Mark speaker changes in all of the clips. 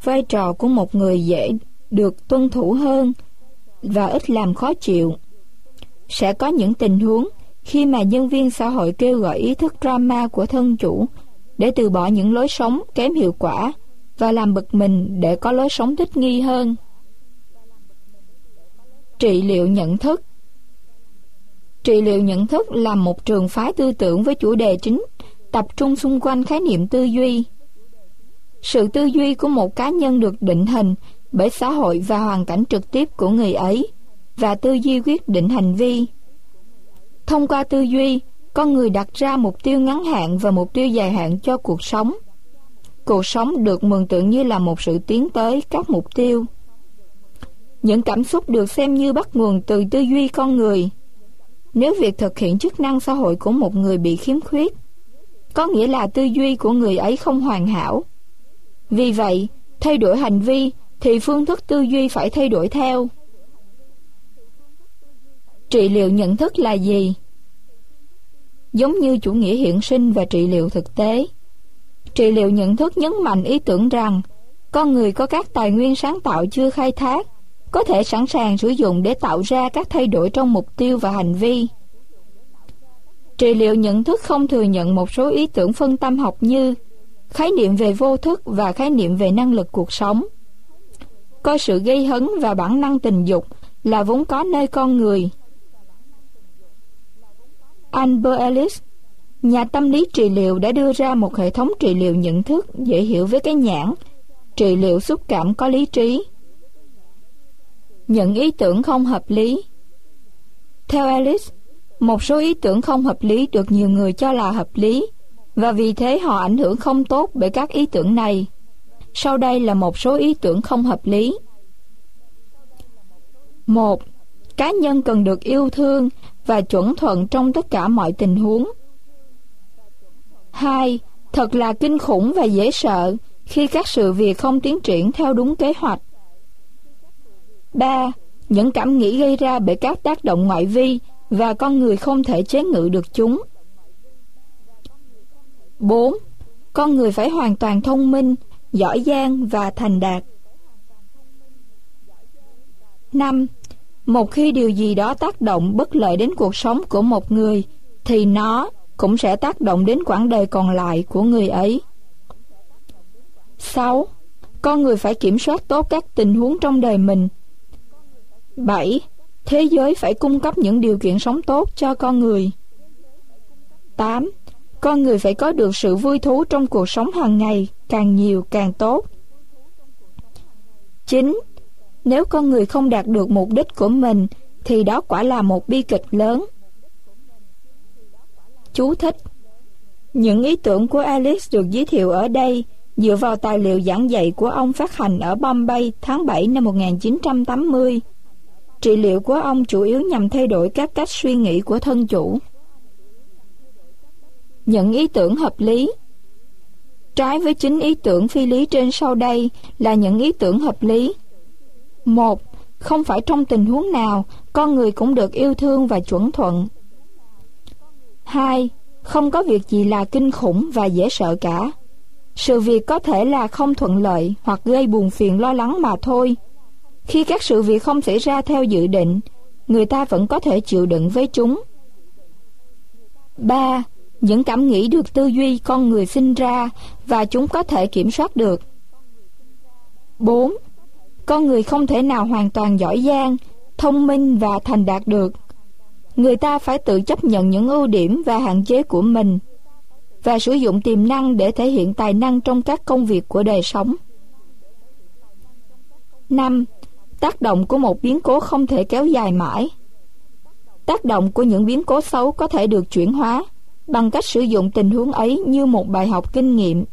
Speaker 1: vai trò của một người dễ được tuân thủ hơn và ít làm khó chịu. Sẽ có những tình huống khi mà nhân viên xã hội kêu gọi ý thức drama của thân chủ để từ bỏ những lối sống kém hiệu quả và làm bực mình để có lối sống thích nghi hơn. Trị liệu nhận thức. Trị liệu nhận thức là một trường phái tư tưởng với chủ đề chính tập trung xung quanh khái niệm tư duy. Sự tư duy của một cá nhân được định hình bởi xã hội và hoàn cảnh trực tiếp của người ấy, và tư duy quyết định hành vi. Thông qua tư duy, con người đặt ra mục tiêu ngắn hạn và mục tiêu dài hạn cho cuộc sống. Cuộc sống được mường tượng như là một sự tiến tới các mục tiêu. Những cảm xúc được xem như bắt nguồn từ tư duy con người. Nếu việc thực hiện chức năng xã hội của một người bị khiếm khuyết, có nghĩa là tư duy của người ấy không hoàn hảo. Vì vậy, thay đổi hành vi thì phương thức tư duy phải thay đổi theo. Trị liệu nhận thức là gì? Giống như chủ nghĩa hiện sinh và trị liệu thực tế, trị liệu nhận thức nhấn mạnh ý tưởng rằng con người có các tài nguyên sáng tạo chưa khai thác, có thể sẵn sàng sử dụng để tạo ra các thay đổi trong mục tiêu và hành vi. Trị liệu nhận thức không thừa nhận một số ý tưởng phân tâm học như khái niệm về vô thức và khái niệm về năng lực cuộc sống. Coi sự gây hấn và bản năng tình dục là vốn có nơi con người. Albert Ellis, nhà tâm lý trị liệu, đã đưa ra một hệ thống trị liệu nhận thức dễ hiểu với cái nhãn trị liệu xúc cảm có lý trí. Những ý tưởng không hợp lý. Theo Ellis, một số ý tưởng không hợp lý được nhiều người cho là hợp lý, và vì thế họ ảnh hưởng không tốt bởi các ý tưởng này. Sau đây là một số ý tưởng không hợp lý. 1. Cá nhân cần được yêu thương và chuẩn thuận trong tất cả mọi tình huống. 2. Thật là kinh khủng và dễ sợ khi các sự việc không tiến triển theo đúng kế hoạch. 3. Những cảm nghĩ gây ra bởi các tác động ngoại vi và con người không thể chế ngự được chúng. 4. Con người phải hoàn toàn thông minh, giỏi giang và thành đạt. 5. Một khi điều gì đó tác động bất lợi đến cuộc sống của một người, thì nó cũng sẽ tác động đến quãng đời còn lại của người ấy. 6. Con người phải kiểm soát tốt các tình huống trong đời mình. 7. Thế giới phải cung cấp những điều kiện sống tốt cho con người. 8. Con người phải có được sự vui thú trong cuộc sống hàng ngày, càng nhiều càng tốt. 9. Nếu con người không đạt được mục đích của mình, thì đó quả là một bi kịch lớn. Chú thích: những ý tưởng của Alice được giới thiệu ở đây dựa vào tài liệu giảng dạy của ông phát hành ở Bombay tháng 7 năm 1980. Trị liệu của ông chủ yếu nhằm thay đổi các cách suy nghĩ của thân chủ. Những ý tưởng hợp lý. Trái với 9 ý tưởng phi lý trên sau đây là những ý tưởng hợp lý. 1. Không phải trong tình huống nào con người cũng được yêu thương và chuẩn thuận. 2. Không có việc gì là kinh khủng và dễ sợ cả. Sự việc có thể là không thuận lợi hoặc gây buồn phiền lo lắng mà thôi. Khi các sự việc không xảy ra theo dự định, người ta vẫn có thể chịu đựng với chúng. 3. Những cảm nghĩ được tư duy con người sinh ra và chúng có thể kiểm soát được. 4. Con người không thể nào hoàn toàn giỏi giang, thông minh và thành đạt được. Người ta phải tự chấp nhận những ưu điểm và hạn chế của mình và sử dụng tiềm năng để thể hiện tài năng trong các công việc của đời sống. 5. Tác động của một biến cố không thể kéo dài mãi. Tác động của những biến cố xấu có thể được chuyển hóa bằng cách sử dụng tình huống ấy như một bài học kinh nghiệm.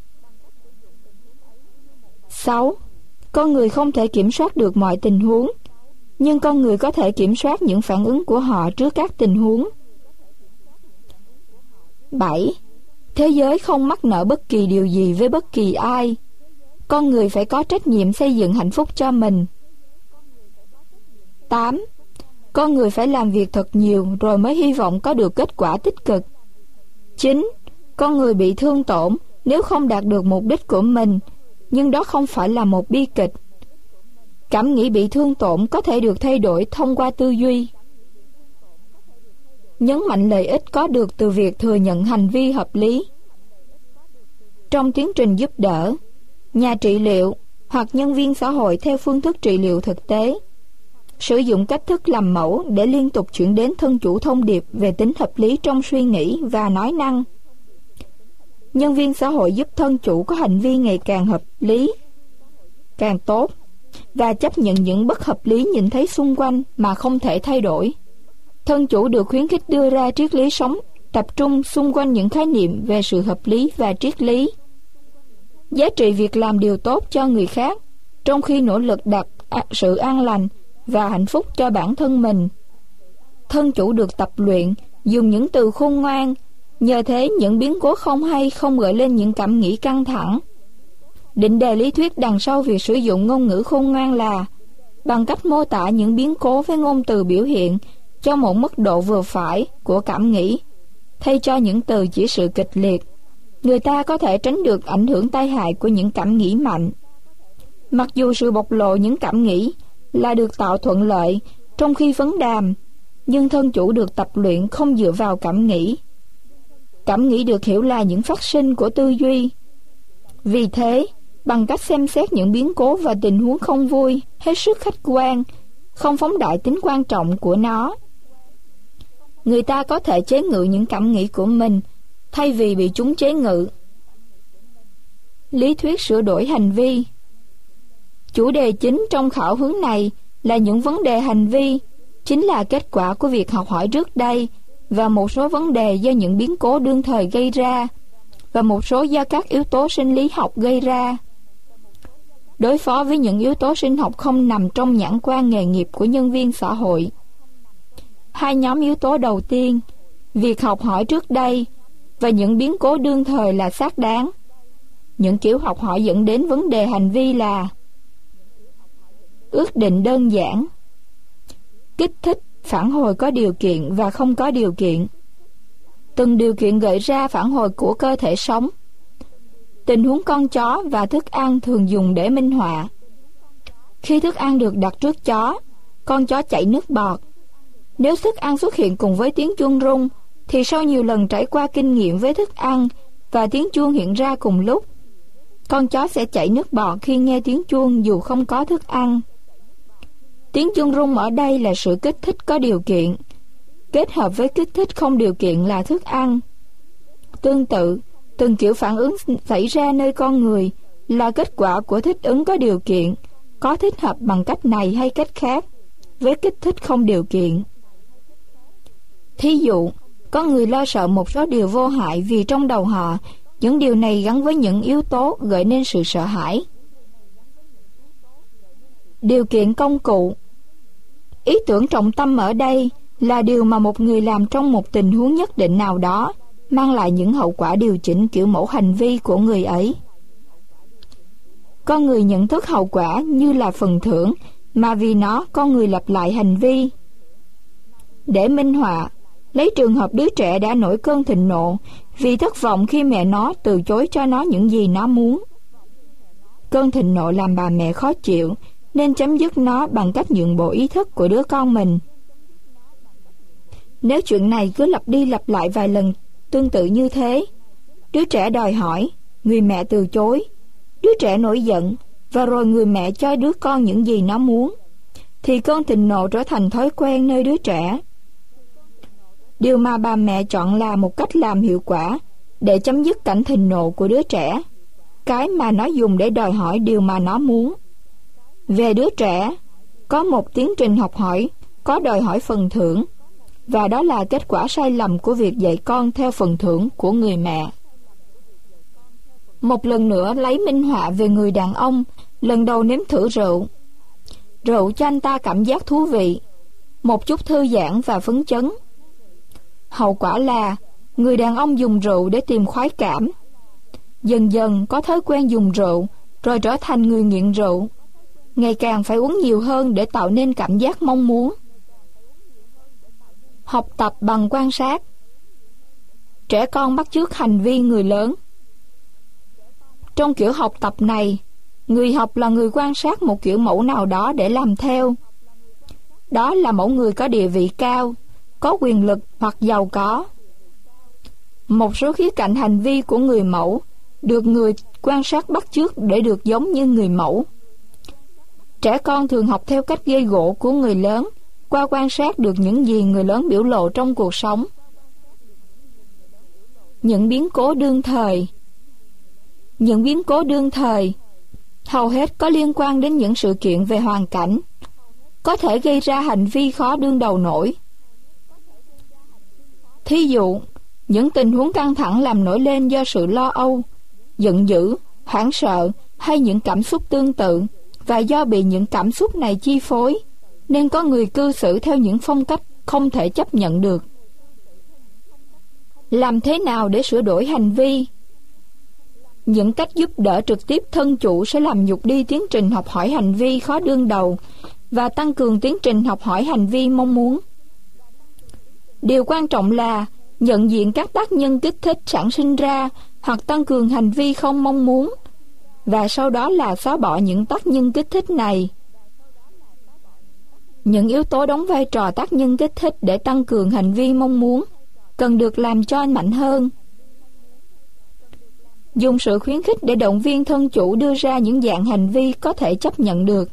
Speaker 1: 6. Con người không thể kiểm soát được mọi tình huống, nhưng con người có thể kiểm soát những phản ứng của họ trước các tình huống. 7. Thế giới không mắc nợ bất kỳ điều gì với bất kỳ ai. Con người phải có trách nhiệm xây dựng hạnh phúc cho mình. 8. Con người phải làm việc thật nhiều rồi mới hy vọng có được kết quả tích cực. 9. Con người bị thương tổn nếu không đạt được mục đích của mình, nhưng đó không phải là một bi kịch. Cảm nghĩ bị thương tổn có thể được thay đổi thông qua tư duy. Nhấn mạnh lợi ích có được từ việc thừa nhận hành vi hợp lý. Trong tiến trình giúp đỡ, nhà trị liệu hoặc nhân viên xã hội theo phương thức trị liệu thực tế sử dụng cách thức làm mẫu để liên tục chuyển đến thân chủ thông điệp về tính hợp lý trong suy nghĩ và nói năng. Nhân viên xã hội giúp thân chủ có hành vi ngày càng hợp lý, càng tốt, và chấp nhận những bất hợp lý nhìn thấy xung quanh mà không thể thay đổi. Thân chủ được khuyến khích đưa ra triết lý sống tập trung xung quanh những khái niệm về sự hợp lý và triết lý. Giá trị việc làm điều tốt cho người khác, trong khi nỗ lực đặt sự an lành và hạnh phúc cho bản thân mình. Thân chủ được tập luyện dùng những từ khôn ngoan, nhờ thế những biến cố không hay không gợi lên những cảm nghĩ căng thẳng. Định đề lý thuyết đằng sau việc sử dụng ngôn ngữ khôn ngoan là bằng cách mô tả những biến cố với ngôn từ biểu hiện cho một mức độ vừa phải của cảm nghĩ, thay cho những từ chỉ sự kịch liệt. Người ta có thể tránh được ảnh hưởng tai hại của những cảm nghĩ mạnh. Mặc dù sự bộc lộ những cảm nghĩ là được tạo thuận lợi trong khi vấn đàm, nhưng thân chủ được tập luyện không dựa vào cảm nghĩ. Cảm nghĩ được hiểu là những phát sinh của tư duy. Vì thế, bằng cách xem xét những biến cố và tình huống không vui hết sức khách quan, không phóng đại tính quan trọng của nó, người ta có thể chế ngự những cảm nghĩ của mình thay vì bị chúng chế ngự. Lý thuyết sửa đổi hành vi. Chủ đề chính trong khảo hướng này là những vấn đề hành vi, chính là kết quả của việc học hỏi trước đây, và một số vấn đề do những biến cố đương thời gây ra, và một số do các yếu tố sinh lý học gây ra. Đối phó với những yếu tố sinh học không nằm trong nhãn quan nghề nghiệp của nhân viên xã hội. Hai nhóm yếu tố đầu tiên, việc học hỏi trước đây và những biến cố đương thời là xác đáng. Những kiểu học hỏi dẫn đến vấn đề hành vi là ước định đơn giản, kích thích, phản hồi có điều kiện và không có điều kiện. Từng điều kiện gợi ra phản hồi của cơ thể sống. Tình huống con chó và thức ăn thường dùng để minh họa. Khi thức ăn được đặt trước chó, con chó chảy nước bọt. Nếu thức ăn xuất hiện cùng với tiếng chuông rung, thì sau nhiều lần trải qua kinh nghiệm với thức ăn và tiếng chuông hiện ra cùng lúc, con chó sẽ chảy nước bọt khi nghe tiếng chuông dù không có thức ăn. Tiếng chuông rung ở đây là sự kích thích có điều kiện, kết hợp với kích thích không điều kiện là thức ăn. Tương tự, từng kiểu phản ứng xảy ra nơi con người là kết quả của thích ứng có điều kiện, có thích hợp bằng cách này hay cách khác, với kích thích không điều kiện. Thí dụ, có người lo sợ một số điều vô hại vì trong đầu họ, những điều này gắn với những yếu tố gợi nên sự sợ hãi. Điều kiện công cụ. Ý tưởng trọng tâm ở đây là điều mà một người làm trong một tình huống nhất định nào đó, mang lại những hậu quả điều chỉnh kiểu mẫu hành vi của người ấy. Con người nhận thức hậu quả như là phần thưởng mà vì nó con người lặp lại hành vi. Để minh họa, lấy trường hợp đứa trẻ đã nổi cơn thịnh nộ vì thất vọng khi mẹ nó từ chối cho nó những gì nó muốn. Cơn thịnh nộ làm bà mẹ khó chịu, nên chấm dứt nó bằng cách nhượng bộ ý thức của đứa con mình. Nếu chuyện này cứ lặp đi lặp lại vài lần tương tự như thế, đứa trẻ đòi hỏi, người mẹ từ chối, đứa trẻ nổi giận, và rồi người mẹ cho đứa con những gì nó muốn, thì cơn thịnh nộ trở thành thói quen nơi đứa trẻ. Điều mà bà mẹ chọn là một cách làm hiệu quả để chấm dứt cảnh thịnh nộ của đứa trẻ, cái mà nó dùng để đòi hỏi điều mà nó muốn. Về đứa trẻ, có một tiến trình học hỏi có đòi hỏi phần thưởng, và đó là kết quả sai lầm của việc dạy con theo phần thưởng của người mẹ. Một lần nữa lấy minh họa về người đàn ông lần đầu nếm thử rượu. Rượu cho anh ta cảm giác thú vị, một chút thư giãn và phấn chấn. Hậu quả là người đàn ông dùng rượu để tìm khoái cảm. Dần dần có thói quen dùng rượu, rồi trở thành người nghiện rượu, ngày càng phải uống nhiều hơn để tạo nên cảm giác mong muốn. Học tập bằng quan sát. Trẻ con bắt chước hành vi người lớn. Trong kiểu học tập này, Người học là người quan sát một kiểu mẫu nào đó để làm theo. Đó là mẫu người có địa vị cao, có quyền lực hoặc giàu có. Một số khía cạnh hành vi của người mẫu được người quan sát bắt chước để được giống như người mẫu. Trẻ con thường học theo cách gây gổ của người lớn qua quan sát được những gì người lớn biểu lộ trong cuộc sống. Những biến cố đương thời hầu hết có liên quan đến những sự kiện về hoàn cảnh, có thể gây ra hành vi khó đương đầu nổi. Thí dụ, những tình huống căng thẳng làm nổi lên do sự lo âu, giận dữ, hoảng sợ hay những cảm xúc tương tự, và do bị những cảm xúc này chi phối, nên có người cư xử theo những phong cách không thể chấp nhận được. Làm thế nào để sửa đổi hành vi? Những cách giúp đỡ trực tiếp thân chủ sẽ làm nhục đi tiến trình học hỏi hành vi khó đương đầu và tăng cường tiến trình học hỏi hành vi mong muốn. Điều quan trọng là nhận diện các tác nhân kích thích sản sinh ra hoặc tăng cường hành vi không mong muốn, và sau đó là xóa bỏ những tác nhân kích thích này. Những yếu tố đóng vai trò tác nhân kích thích để tăng cường hành vi mong muốn cần được làm cho mạnh hơn. Dùng sự khuyến khích để động viên thân chủ đưa ra những dạng hành vi có thể chấp nhận được.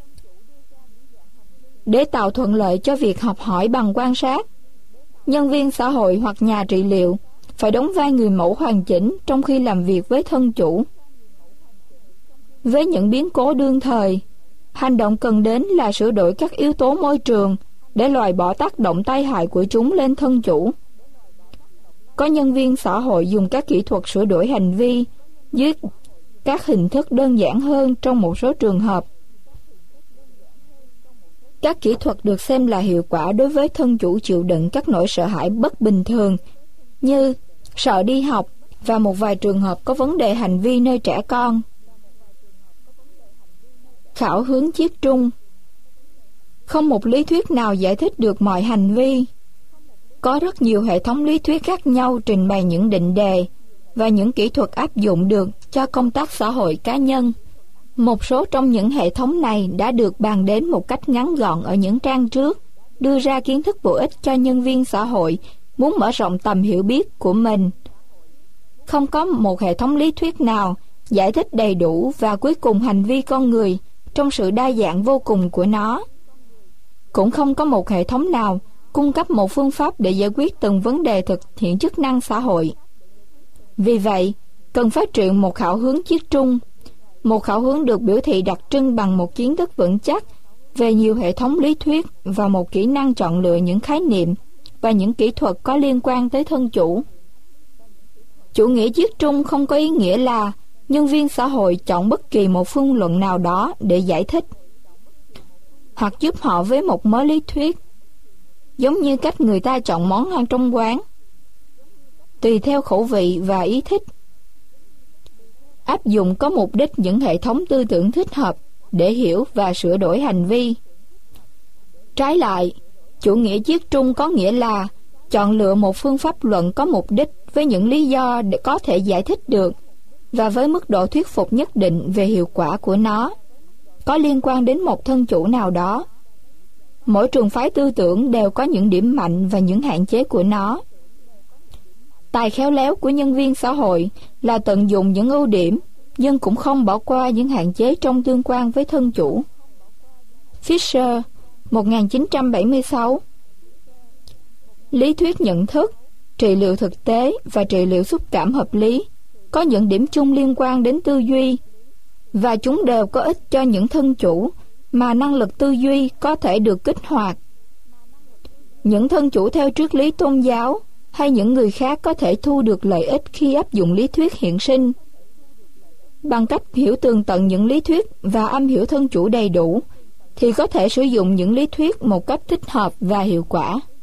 Speaker 1: Để tạo thuận lợi cho việc học hỏi bằng quan sát, nhân viên xã hội hoặc nhà trị liệu phải đóng vai người mẫu hoàn chỉnh trong khi làm việc với thân chủ. Với những biến cố đương thời, hành động cần đến là sửa đổi các yếu tố môi trường để loại bỏ tác động tai hại của chúng lên thân chủ. Có nhân viên xã hội dùng các kỹ thuật sửa đổi hành vi dưới các hình thức đơn giản hơn trong một số trường hợp. Các kỹ thuật được xem là hiệu quả đối với thân chủ chịu đựng các nỗi sợ hãi bất bình thường như sợ đi học và một vài trường hợp có vấn đề hành vi nơi trẻ con. Khảo hướng chiết trung. Không một lý thuyết nào giải thích được mọi hành vi. Có rất nhiều hệ thống lý thuyết khác nhau trình bày những định đề và những kỹ thuật áp dụng được cho công tác xã hội cá nhân. Một số trong những hệ thống này đã được bàn đến một cách ngắn gọn ở những trang trước, đưa ra kiến thức bổ ích cho nhân viên xã hội muốn mở rộng tầm hiểu biết của mình. Không có một hệ thống lý thuyết nào giải thích đầy đủ và cuối cùng hành vi con người trong sự đa dạng vô cùng của nó. Cũng không có một hệ thống nào cung cấp một phương pháp để giải quyết từng vấn đề thực hiện chức năng xã hội. Vì vậy, cần phát triển một khảo hướng chiết trung. Một khảo hướng được biểu thị đặc trưng bằng một kiến thức vững chắc về nhiều hệ thống lý thuyết và một kỹ năng chọn lựa những khái niệm và những kỹ thuật có liên quan tới thân chủ. Chủ nghĩa chiết trung không có ý nghĩa là nhân viên xã hội chọn bất kỳ một phương luận nào đó để giải thích hoặc giúp họ với một mớ lý thuyết, giống như cách người ta chọn món ăn trong quán, tùy theo khẩu vị và ý thích. Áp dụng có mục đích những hệ thống tư tưởng thích hợp để hiểu và sửa đổi hành vi. Trái lại, chủ nghĩa chiết trung có nghĩa là chọn lựa một phương pháp luận có mục đích với những lý do để có thể giải thích được và với mức độ thuyết phục nhất định về hiệu quả của nó, có liên quan đến một thân chủ nào đó. Mỗi trường phái tư tưởng đều có những điểm mạnh và những hạn chế của nó. Tài khéo léo của nhân viên xã hội là tận dụng những ưu điểm, nhưng cũng không bỏ qua những hạn chế trong tương quan với thân chủ. Fisher, 1976. Lý thuyết nhận thức, trị liệu thực tế và trị liệu xúc cảm hợp lý có những điểm chung liên quan đến tư duy, và chúng đều có ích cho những thân chủ mà năng lực tư duy có thể được kích hoạt. Những thân chủ theo triết lý tôn giáo hay những người khác có thể thu được lợi ích khi áp dụng lý thuyết hiện sinh. Bằng cách hiểu tường tận những lý thuyết và am hiểu thân chủ đầy đủ, thì có thể sử dụng những lý thuyết một cách thích hợp và hiệu quả.